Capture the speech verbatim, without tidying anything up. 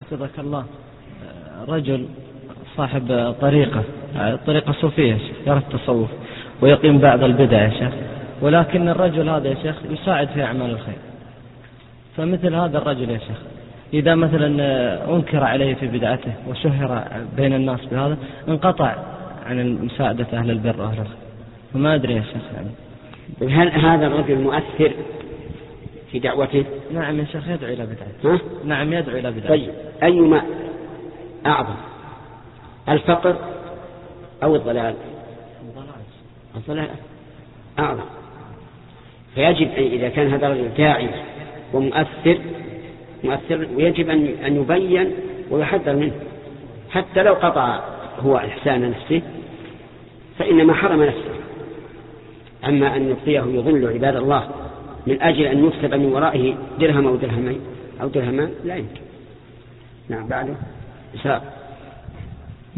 جزاك الله. رجل صاحب طريقة طريقة صوفية يرى التصوف ويقيم بعض البدع يا شيخ، ولكن الرجل هذا يا شيخ يساعد في أعمال الخير، فمثل هذا الرجل يا شيخ إذا مثلا أنكر عليه في بدعته وشهر بين الناس بهذا انقطع عن مساعدة أهل البر وأهل الخير، فما أدري يا شيخ يعني. هل هذا الرجل مؤثر في دعوته؟ نعم يا شيخ يدعو إلى بدعته. ها؟ نعم يدعو إلى بدعته. طيب أيما أعظم، الفقر أو الضلال؟ الضلال أعظم. فيجب أن إذا كان هذا الرجل داعي ومؤثر مؤثر ويجب أن يبين ويحذر منه، حتى لو قطع هو إحسان نفسه فإنما حرم نفسه. أما أن يبقيه يضل عباد الله من أجل أن يكسب من ورائه درهم أو درهمين أو درهمان لا يمكن. نعم بعده إساء